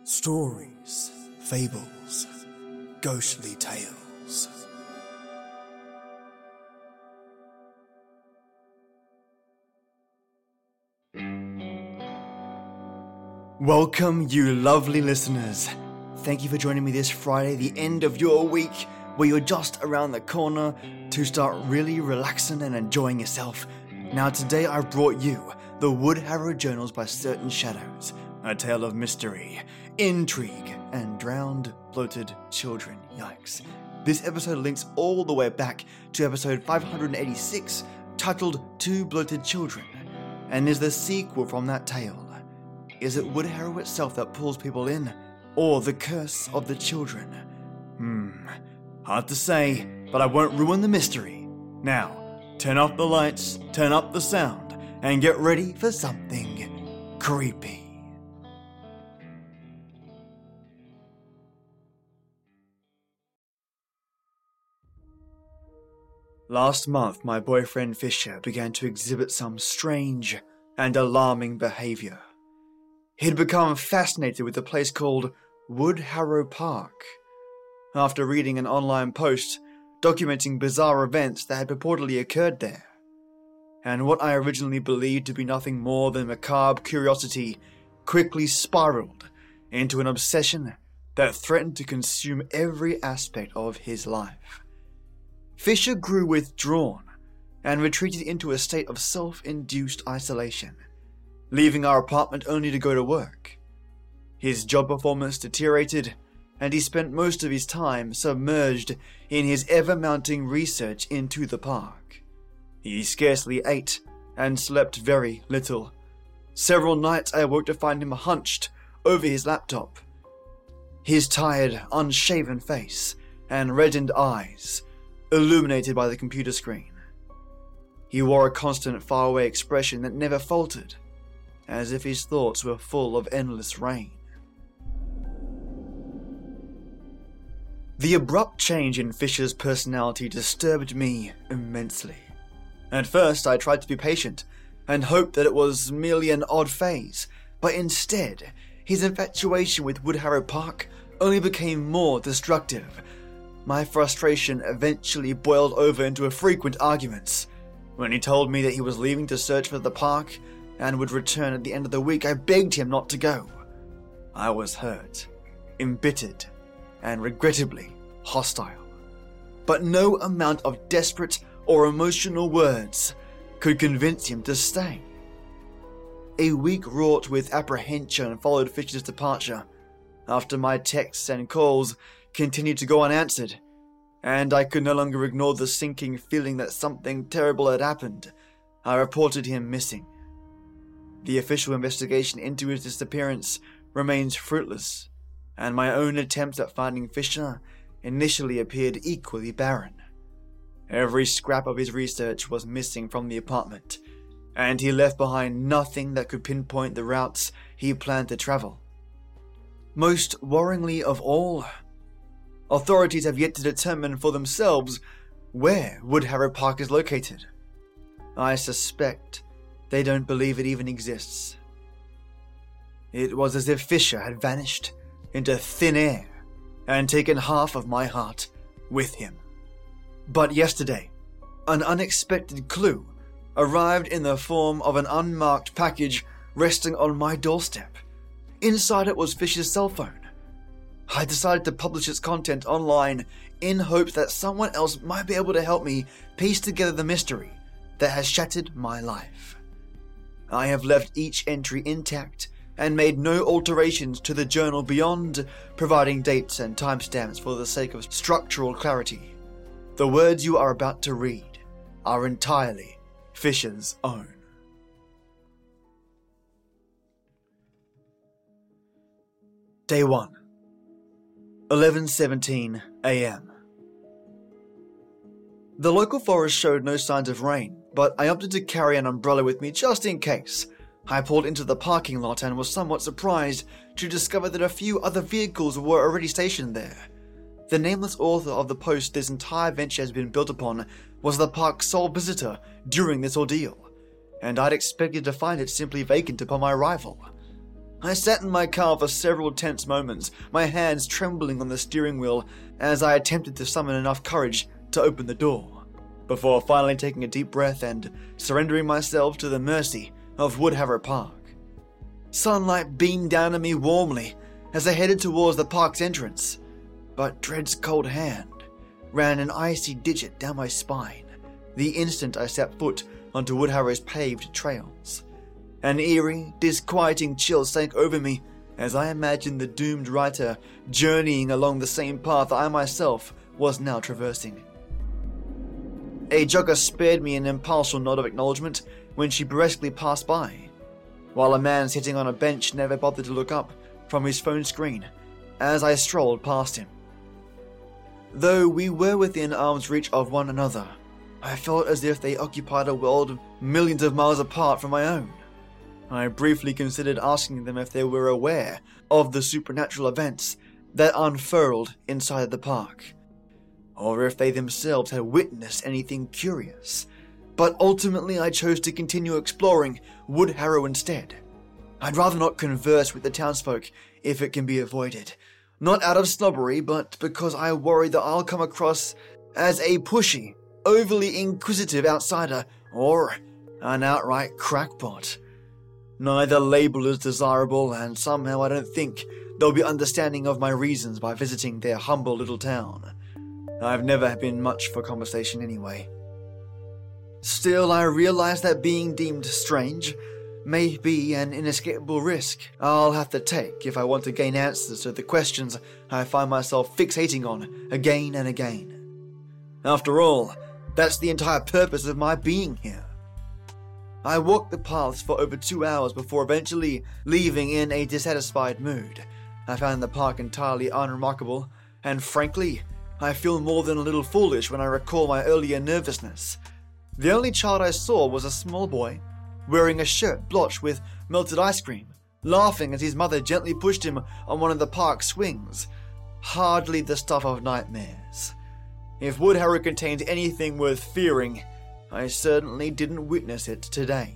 Stories, fables, ghostly tales. Welcome, you lovely listeners. Thank you for joining me this Friday, the end of your week, where you're just around the corner to start really relaxing and enjoying yourself. Now today I've brought you the Woodharrow Journals by Certain Shadows, a tale of mystery, intrigue, and drowned, bloated children. Yikes. This episode links all the way back to episode 586, titled Two Bloated Children, and is the sequel from that tale. Is it Woodharrow itself that pulls people in, or the curse of the children? Hard to say, but I won't ruin the mystery. Now, turn off the lights, turn up the sound, and get ready for something creepy. Last month, my boyfriend Fisher began to exhibit some strange and alarming behavior. He'd become fascinated with a place called Woodharrow Park, after reading an online post documenting bizarre events that had purportedly occurred there. And what I originally believed to be nothing more than macabre curiosity quickly spiraled into an obsession that threatened to consume every aspect of his life. Fisher grew withdrawn and retreated into a state of self-induced isolation, leaving our apartment only to go to work. His job performance deteriorated, and he spent most of his time submerged in his ever-mounting research into the park. He scarcely ate and slept very little. Several nights I awoke to find him hunched over his laptop, his tired, unshaven face and reddened eyes illuminated by the computer screen. He wore a constant faraway expression that never faltered, as if his thoughts were full of endless rain. The abrupt change in Fisher's personality disturbed me immensely. At first, I tried to be patient and hoped that it was merely an odd phase, but instead, his infatuation with Woodharrow Park only became more destructive. My frustration eventually boiled over into frequent arguments. When he told me that he was leaving to search for the park and would return at the end of the week, I begged him not to go. I was hurt, embittered, and regrettably hostile. But no amount of desperate or emotional words could convince him to stay. A week wrought with apprehension followed Fisher's departure, after my texts and calls continued to go unanswered, and I could no longer ignore the sinking feeling that something terrible had happened. I reported him missing. The official investigation into his disappearance remains fruitless, and my own attempts at finding Fisher initially appeared equally barren. Every scrap of his research was missing from the apartment, and he left behind nothing that could pinpoint the routes he planned to travel. Most worryingly of all, authorities have yet to determine for themselves where Woodharrow Park is located. I suspect they don't believe it even exists. It was as if Fisher had vanished into thin air and taken half of my heart with him. But yesterday, an unexpected clue arrived in the form of an unmarked package resting on my doorstep. Inside it was Fisher's cell phone. I decided to publish its content online in hopes that someone else might be able to help me piece together the mystery that has shattered my life. I have left each entry intact and made no alterations to the journal beyond providing dates and timestamps for the sake of structural clarity. The words you are about to read are entirely Fisher's own. Day 1, 11:17 a.m. The local forest showed no signs of rain, but I opted to carry an umbrella with me just in case. I pulled into the parking lot and was somewhat surprised to discover that a few other vehicles were already stationed there. The nameless author of the post this entire venture has been built upon was the park's sole visitor during this ordeal, and I'd expected to find it simply vacant upon my arrival. I sat in my car for several tense moments, my hands trembling on the steering wheel as I attempted to summon enough courage to open the door, before finally taking a deep breath and surrendering myself to the mercy of Woodharrow Park. Sunlight beamed down on me warmly as I headed towards the park's entrance, but dread's cold hand ran an icy digit down my spine the instant I set foot onto Woodharrow's paved trails. An eerie, disquieting chill sank over me as I imagined the doomed writer journeying along the same path I myself was now traversing. A jogger spared me an impartial nod of acknowledgement when she briskly passed by, while a man sitting on a bench never bothered to look up from his phone screen as I strolled past him. Though we were within arm's reach of one another, I felt as if they occupied a world millions of miles apart from my own. I briefly considered asking them if they were aware of the supernatural events that unfurled inside the park, or if they themselves had witnessed anything curious, but ultimately I chose to continue exploring Woodharrow instead. I'd rather not converse with the townsfolk if it can be avoided, not out of snobbery, but because I worry that I'll come across as a pushy, overly inquisitive outsider or an outright crackpot. Neither label is desirable, and somehow I don't think they'll be understanding of my reasons by visiting their humble little town. I've never been much for conversation anyway. Still, I realize that being deemed strange may be an inescapable risk I'll have to take if I want to gain answers to the questions I find myself fixating on again and again. After all, that's the entire purpose of my being here. I walked the paths for over 2 hours before eventually leaving in a dissatisfied mood. I found the park entirely unremarkable, and frankly, I feel more than a little foolish when I recall my earlier nervousness. The only child I saw was a small boy, wearing a shirt blotched with melted ice cream, laughing as his mother gently pushed him on one of the park's swings. Hardly the stuff of nightmares. If Woodharrow contained anything worth fearing, I certainly didn't witness it today.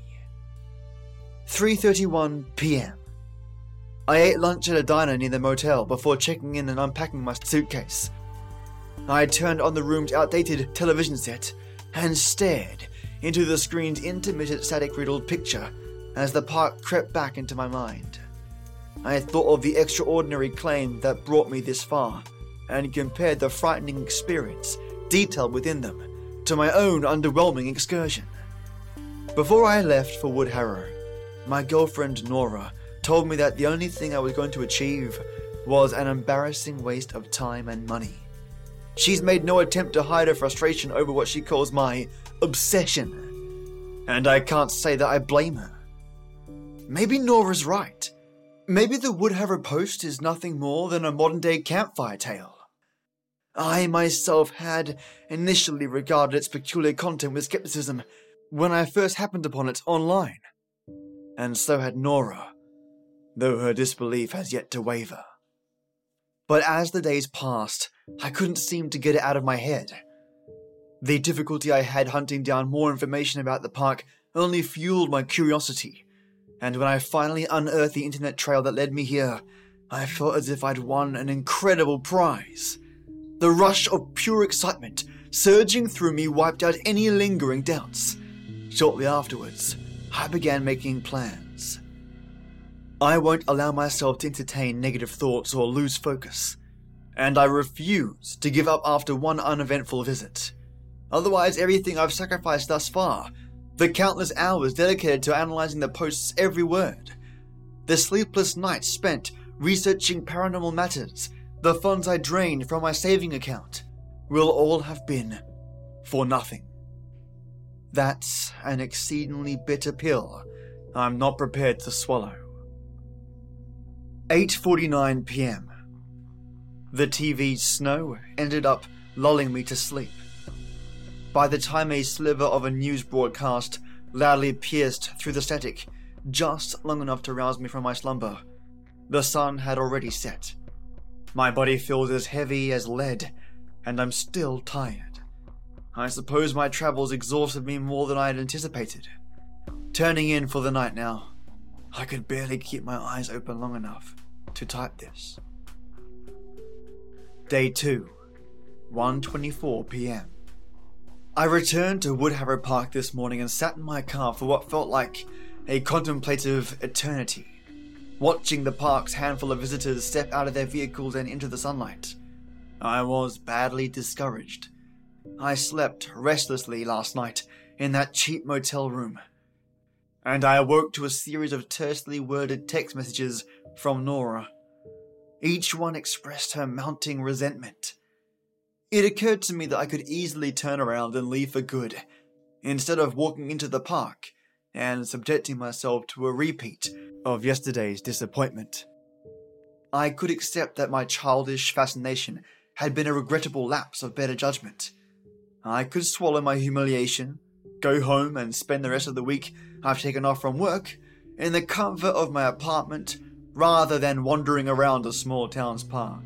3:31 p.m. I ate lunch at a diner near the motel before checking in and unpacking my suitcase. I turned on the room's outdated television set and stared into the screen's intermittent static-riddled picture as the park crept back into my mind. I thought of the extraordinary claim that brought me this far and compared the frightening experience detailed within them to my own underwhelming excursion. Before I left for Woodharrow, my girlfriend Nora told me that the only thing I was going to achieve was an embarrassing waste of time and money. She's made no attempt to hide her frustration over what she calls my obsession, and I can't say that I blame her. Maybe Nora's right. Maybe the Woodharrow Post is nothing more than a modern-day campfire tale. I myself had initially regarded its peculiar content with skepticism when I first happened upon it online, and so had Nora, though her disbelief has yet to waver. But as the days passed, I couldn't seem to get it out of my head. The difficulty I had hunting down more information about the park only fueled my curiosity, and when I finally unearthed the internet trail that led me here, I felt as if I'd won an incredible prize. The rush of pure excitement surging through me wiped out any lingering doubts. Shortly afterwards, I began making plans. I won't allow myself to entertain negative thoughts or lose focus, and I refuse to give up after one uneventful visit. Otherwise, everything I've sacrificed thus far, the countless hours dedicated to analyzing the Post's every word, the sleepless nights spent researching paranormal matters, the funds I drained from my saving account, will all have been for nothing. That's an exceedingly bitter pill I'm not prepared to swallow. 8:49 p.m. The TV's snow ended up lulling me to sleep. By the time a sliver of a news broadcast loudly pierced through the static, just long enough to rouse me from my slumber, the sun had already set. My body feels as heavy as lead, and I'm still tired. I suppose my travels exhausted me more than I had anticipated. Turning in for the night now, I could barely keep my eyes open long enough to type this. Day 2, 1:24 p.m. I returned to Woodharrow Park this morning and sat in my car for what felt like a contemplative eternity, watching the park's handful of visitors step out of their vehicles and into the sunlight. I was badly discouraged. I slept restlessly last night in that cheap motel room, and I awoke to a series of tersely worded text messages from Nora. Each one expressed her mounting resentment. It occurred to me that I could easily turn around and leave for good, instead of walking into the park and subjecting myself to a repeat of yesterday's disappointment. I could accept that my childish fascination had been a regrettable lapse of better judgment. I could swallow my humiliation, go home and spend the rest of the week I've taken off from work in the comfort of my apartment rather than wandering around a small town's park.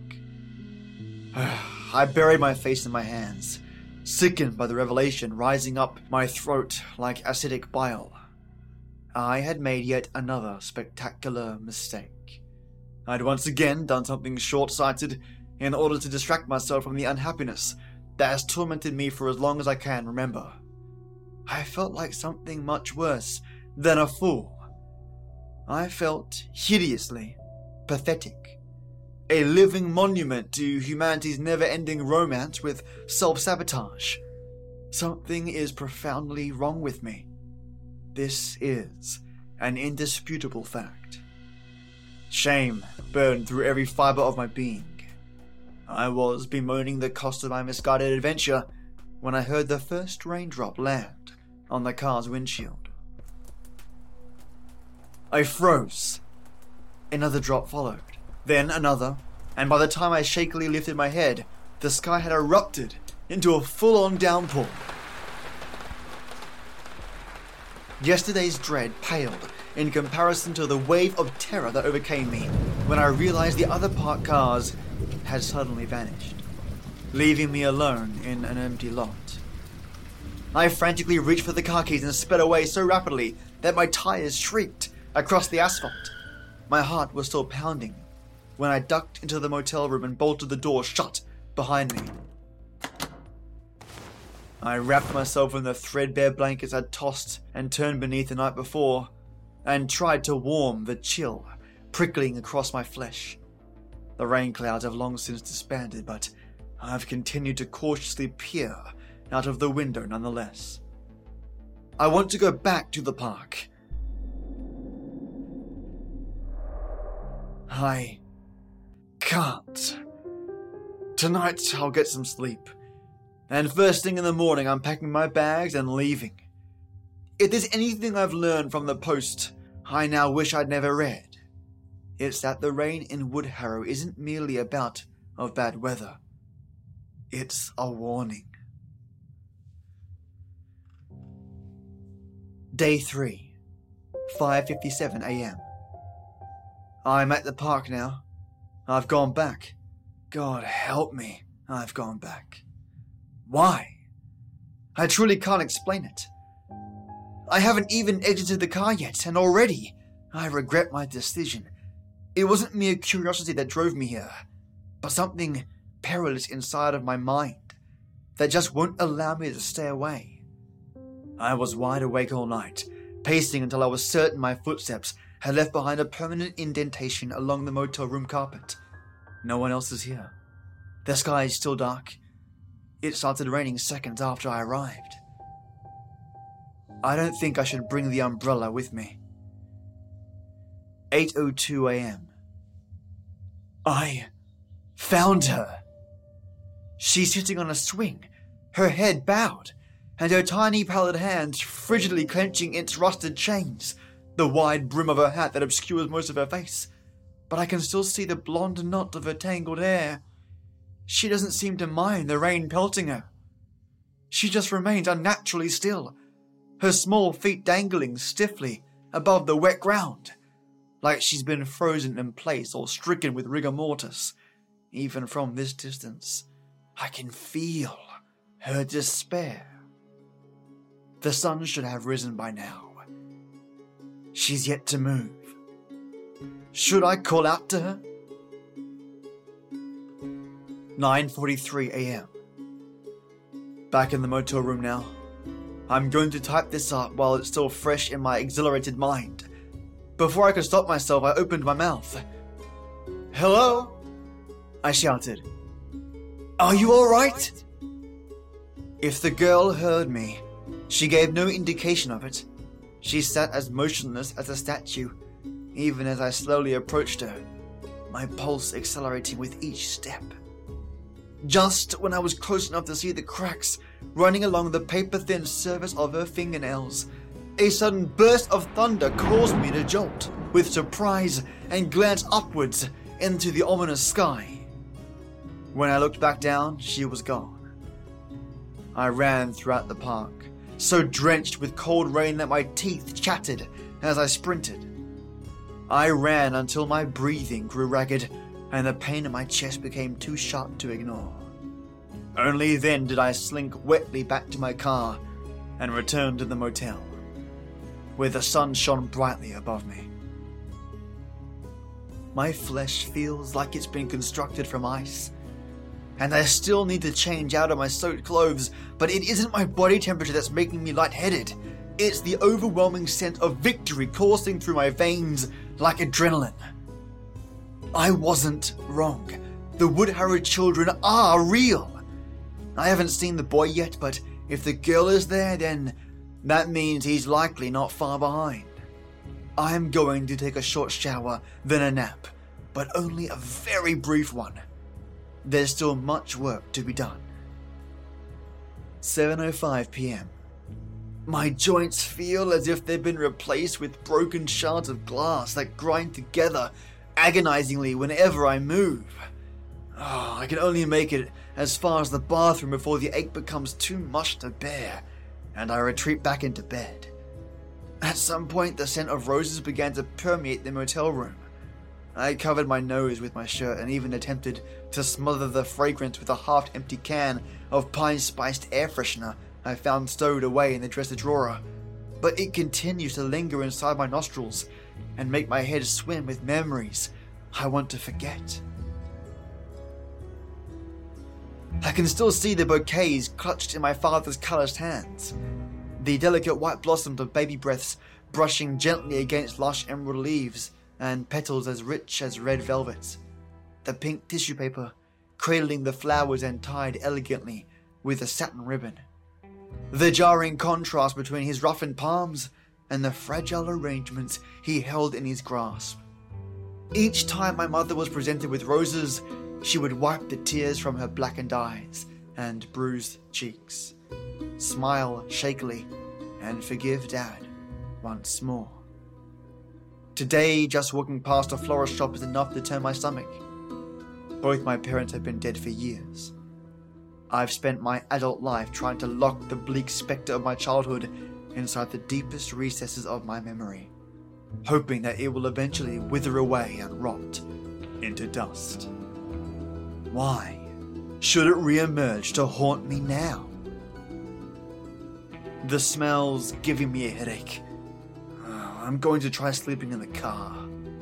I buried my face in my hands, sickened by the revelation rising up my throat like acidic bile. I had made yet another spectacular mistake. I'd once again done something short-sighted in order to distract myself from the unhappiness that has tormented me for as long as I can remember. I felt like something much worse than a fool. I felt hideously pathetic. A living monument to humanity's never-ending romance with self-sabotage. Something is profoundly wrong with me. This is an indisputable fact. Shame burned through every fibre of my being. I was bemoaning the cost of my misguided adventure when I heard the first raindrop land on the car's windshield. I froze. Another drop followed. Then another, and by the time I shakily lifted my head, the sky had erupted into a full-on downpour. Yesterday's dread paled in comparison to the wave of terror that overcame me when I realized the other parked cars had suddenly vanished, leaving me alone in an empty lot. I frantically reached for the car keys and sped away so rapidly that my tires shrieked across the asphalt. My heart was still pounding when I ducked into the motel room and bolted the door shut behind me. I wrapped myself in the threadbare blankets I'd tossed and turned beneath the night before, and tried to warm the chill prickling across my flesh. The rain clouds have long since disbanded, but I've continued to cautiously peer out of the window nonetheless. I want to go back to the park. I can't. Tonight I'll get some sleep, and first thing in the morning I'm packing my bags and leaving. If there's anything I've learned from the post I now wish I'd never read, it's that the rain in Woodharrow isn't merely a bout of bad weather. It's a warning. Day 3, 5:57 a.m. I'm at the park now. I've gone back. God help me, I've gone back. Why? I truly can't explain it. I haven't even exited the car yet, and already I regret my decision. It wasn't mere curiosity that drove me here, but something perilous inside of my mind that just won't allow me to stay away. I was wide awake all night, pacing until I was certain my footsteps had left behind a permanent indentation along the motel room carpet. No one else is here. The sky is still dark. It started raining seconds after I arrived. I don't think I should bring the umbrella with me. 8:02 a.m. I found her. She's sitting on a swing, her head bowed, and her tiny pallid hands frigidly clenching its rusted chains, the wide brim of her hat that obscures most of her face. But I can still see the blonde knot of her tangled hair. She doesn't seem to mind the rain pelting her. She just remains unnaturally still, her small feet dangling stiffly above the wet ground, like she's been frozen in place or stricken with rigor mortis. Even from this distance, I can feel her despair. The sun should have risen by now. She's yet to move. Should I call out to her? 9:43 a.m. Back in the motel room now. I'm going to type this up while it's still fresh in my exhilarated mind. Before I could stop myself, I opened my mouth. "Hello?" I shouted. "Are you alright?" If the girl heard me, she gave no indication of it. She sat as motionless as a statue, even as I slowly approached her, my pulse accelerating with each step. Just when I was close enough to see the cracks running along the paper-thin surface of her fingernails, a sudden burst of thunder caused me to jolt with surprise and glance upwards into the ominous sky. When I looked back down, she was gone. I ran throughout the park, so drenched with cold rain that my teeth chattered as I sprinted. I ran until my breathing grew ragged and the pain in my chest became too sharp to ignore. Only then did I slink wetly back to my car and return to the motel, where the sun shone brightly above me. My flesh feels like it's been constructed from ice, and I still need to change out of my soaked clothes, but it isn't my body temperature that's making me lightheaded. It's the overwhelming sense of victory coursing through my veins like adrenaline. I wasn't wrong. The Woodharrow children are real. I haven't seen the boy yet, but if the girl is there, then that means he's likely not far behind. I'm going to take a short shower, then a nap, but only a very brief one. There's still much work to be done. 7:05 p.m. My joints feel as if they've been replaced with broken shards of glass that grind together agonizingly whenever I move. I can only make it as far as the bathroom before the ache becomes too much to bear, and I retreat back into bed. At some point, the scent of roses began to permeate the motel room. I covered my nose with my shirt and even attempted to smother the fragrance with a half-empty can of pine-spiced air freshener I found stowed away in the dresser drawer, but it continues to linger inside my nostrils and make my head swim with memories I want to forget. I can still see the bouquets clutched in my father's calloused hands, the delicate white blossoms of baby breaths brushing gently against lush emerald leaves and petals as rich as red velvet, the pink tissue paper cradling the flowers and tied elegantly with a satin ribbon, the jarring contrast between his roughened palms and the fragile arrangements he held in his grasp. Each time my mother was presented with roses, she would wipe the tears from her blackened eyes and bruised cheeks, smile shakily, and forgive Dad once more. Today, just walking past a florist shop is enough to turn my stomach. Both my parents have been dead for years. I've spent my adult life trying to lock the bleak spectre of my childhood inside the deepest recesses of my memory, hoping that it will eventually wither away and rot into dust. Why should it re-emerge to haunt me now? The smell's giving me a headache. I'm going to try sleeping in the car.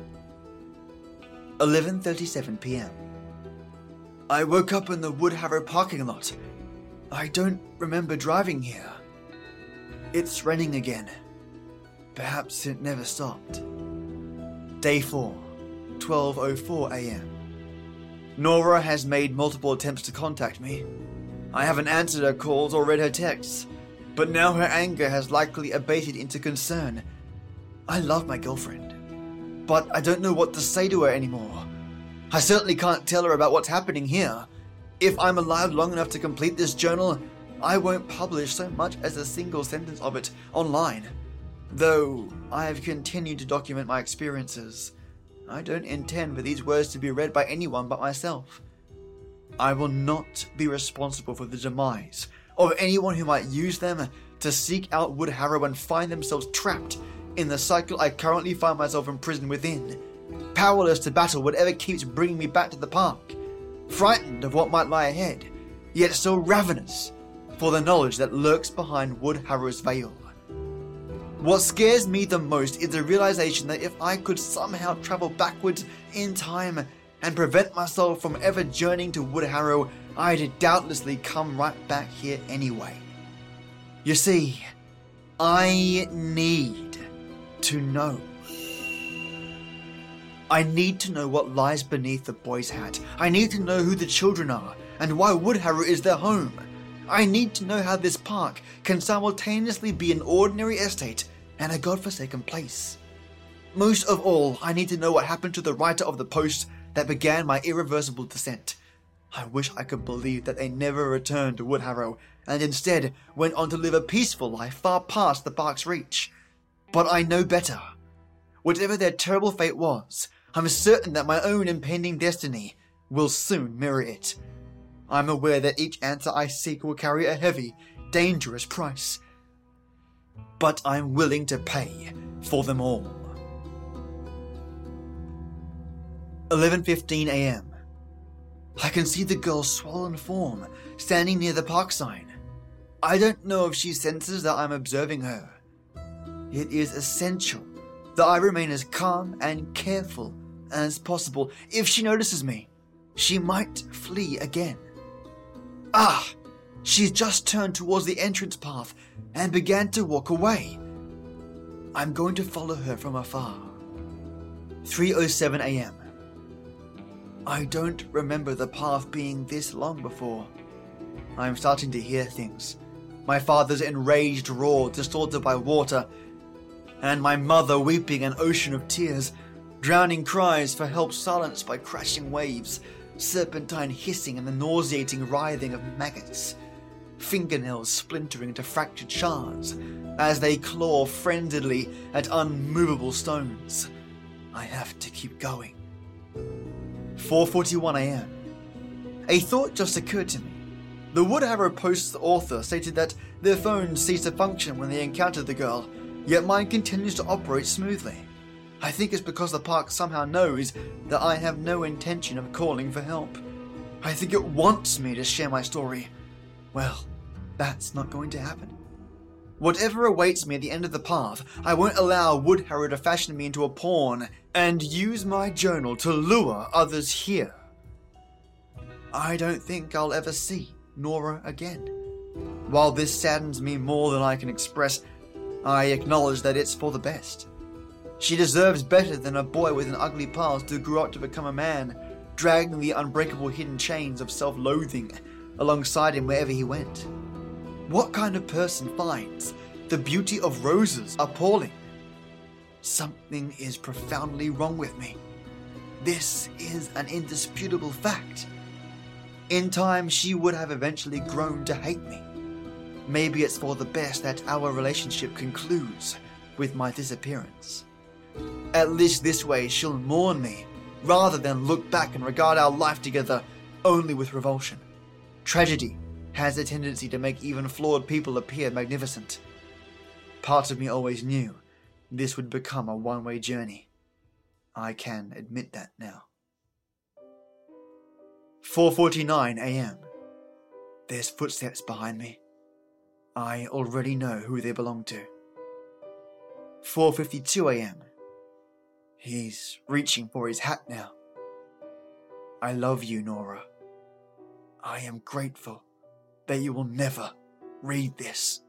11:37 p.m. I woke up in the Woodharrow parking lot. I don't remember driving here. It's raining again. Perhaps it never stopped. Day 4, 12:04 a.m. Nora has made multiple attempts to contact me. I haven't answered her calls or read her texts, but now her anger has likely abated into concern. I love my girlfriend, but I don't know what to say to her anymore. I certainly can't tell her about what's happening here. If I'm alive long enough to complete this journal, I won't publish so much as a single sentence of it online. Though I have continued to document my experiences, I don't intend for these words to be read by anyone but myself. I will not be responsible for the demise of anyone who might use them to seek out Woodharrow and find themselves trapped in the cycle I currently find myself imprisoned within, powerless to battle whatever keeps bringing me back to the park, frightened of what might lie ahead, yet still ravenous for the knowledge that lurks behind Woodharrow's veil. What scares me the most is the realization that if I could somehow travel backwards in time and prevent myself from ever journeying to Woodharrow, I'd doubtlessly come right back here anyway. You see, I need to know. I need to know what lies beneath the boy's hat. I need to know who the children are and why Woodharrow is their home. I need to know how this park can simultaneously be an ordinary estate and a godforsaken place. Most of all, I need to know what happened to the writer of the post that began my irreversible descent. I wish I could believe that they never returned to Woodharrow and instead went on to live a peaceful life far past the park's reach. But I know better. Whatever their terrible fate was, I'm certain that my own impending destiny will soon mirror it. I'm aware that each answer I seek will carry a heavy, dangerous price. But I'm willing to pay for them all. 11:15 a.m. I can see the girl's swollen form standing near the park sign. I don't know if she senses that I'm observing her. It is essential that I remain as calm and careful as possible. If she notices me, she might flee again. She's just turned towards the entrance path and began to walk away. I'm going to follow her from afar. 3:07 a.m. I don't remember the path being this long before. I'm starting to hear things. My father's enraged roar distorted by water, and my mother weeping an ocean of tears, drowning cries for help silenced by crashing waves, serpentine hissing and the nauseating writhing of maggots, fingernails splintering to fractured shards as they claw frenziedly at unmovable stones. I have to keep going. 4:41 a.m. A thought just occurred to me. The Woodharrow Post's author stated that their phones ceased to function when they encountered the girl, yet mine continues to operate smoothly. I think it's because the park somehow knows that I have no intention of calling for help. I think it wants me to share my story. Well, that's not going to happen. Whatever awaits me at the end of the path, I won't allow Woodharrow to fashion me into a pawn and use my journal to lure others here. I don't think I'll ever see Nora again. While this saddens me more than I can express, I acknowledge that it's for the best. She deserves better than a boy with an ugly past who grew up to become a man, dragging the unbreakable hidden chains of self-loathing alongside him wherever he went. What kind of person finds the beauty of roses appalling? Something is profoundly wrong with me. This is an indisputable fact. In time, she would have eventually grown to hate me. Maybe it's for the best that our relationship concludes with my disappearance. At least this way she'll mourn me, rather than look back and regard our life together only with revulsion. Tragedy has a tendency to make even flawed people appear magnificent. Part of me always knew this would become a one-way journey. I can admit that now. 4:49 a.m. There's footsteps behind me. I already know who they belong to. 4:52 a.m. He's reaching for his hat now. I love you, Nora. I am grateful that you will never read this.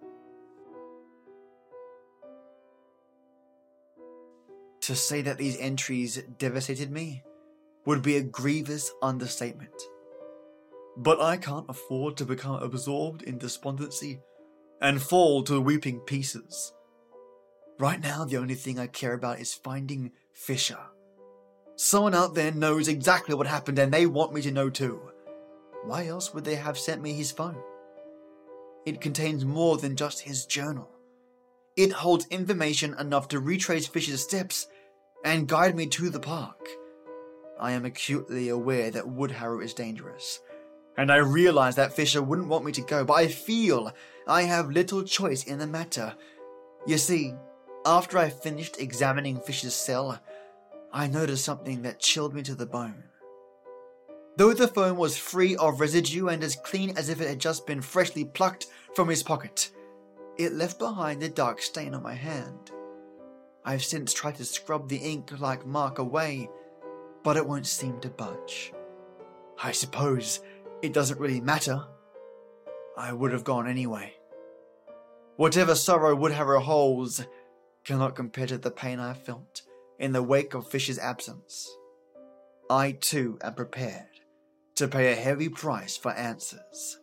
To say that these entries devastated me would be a grievous understatement. But I can't afford to become absorbed in despondency and fall to weeping pieces. Right now, the only thing I care about is finding Fisher. Someone out there knows exactly what happened and they want me to know too. Why else would they have sent me his phone? It contains more than just his journal. It holds information enough to retrace Fisher's steps and guide me to the park. I am acutely aware that Woodharrow is dangerous, and I realize that Fisher wouldn't want me to go, but I feel I have little choice in the matter. You see, after I finished examining Fisher's cell, I noticed something that chilled me to the bone. Though the phone was free of residue and as clean as if it had just been freshly plucked from his pocket, it left behind a dark stain on my hand. I've since tried to scrub the ink-like mark away, but it won't seem to budge. I suppose it doesn't really matter. I would have gone anyway. Whatever sorrow Woodharrow holds cannot compare to the pain I felt in the wake of Fish's absence. I too am prepared to pay a heavy price for answers.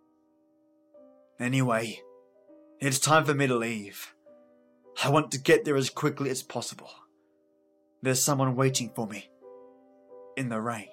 Anyway, it's time for me to leave. I want to get there as quickly as possible. There's someone waiting for me in the rain.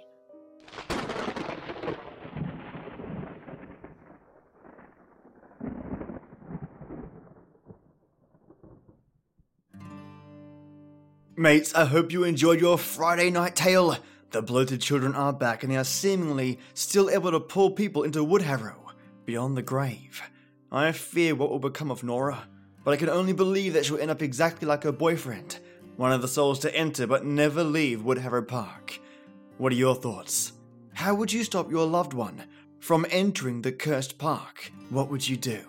Mates, I hope you enjoyed your Friday night tale. The bloated children are back and they are seemingly still able to pull people into Woodharrow beyond the grave. I fear what will become of Nora, but I can only believe that she'll end up exactly like her boyfriend, one of the souls to enter but never leave Woodharrow Park. What are your thoughts? How would you stop your loved one from entering the cursed park? What would you do?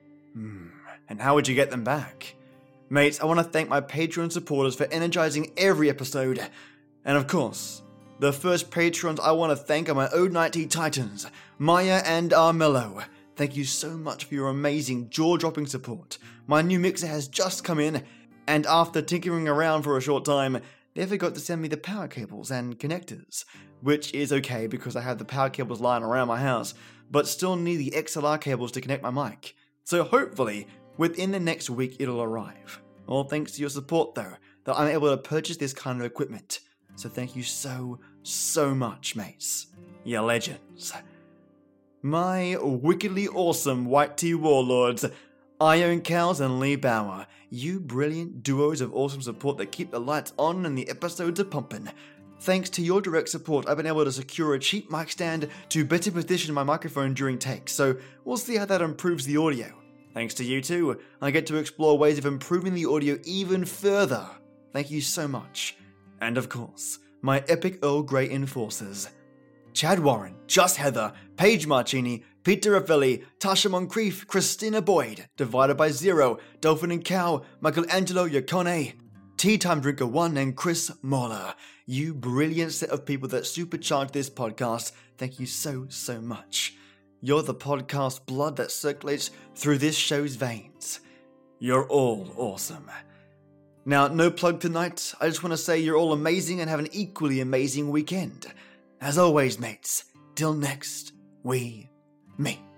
And how would you get them back? Mates, I want to thank my Patreon supporters for energizing every episode. And of course, the first patrons I want to thank are my O90 Titans, Maya and Armello. Thank you so much for your amazing jaw-dropping support. My new mixer has just come in, and after tinkering around for a short time, they forgot to send me the power cables and connectors, which is okay because I have the power cables lying around my house, but still need the XLR cables to connect my mic. So hopefully, within the next week it'll arrive. All thanks to your support though, that I'm able to purchase this kind of equipment. So thank you so much, mates. You're legends. My wickedly awesome White Tea Warlords, Iron Cows and Lee Bauer, you brilliant duos of awesome support that keep the lights on and the episodes are pumping. Thanks to your direct support, I've been able to secure a cheap mic stand to better position my microphone during takes, so we'll see how that improves the audio. Thanks to you too, I get to explore ways of improving the audio even further. Thank you so much. And of course, my epic Earl Grey enforcers. Chad Warren, Just Heather, Paige Marcini, Peter Raffelli, Tasha Moncrief, Christina Boyd, Divided by Zero, Dolphin and Cow, Michelangelo Yacone, Tea Time Drinker 1 and Chris Moller. You brilliant set of people that supercharge this podcast. Thank you so much. You're the podcast blood that circulates through this show's veins. You're all awesome. Now, no plug tonight. I just want to say you're all amazing and have an equally amazing weekend. As always, mates, till next we meet.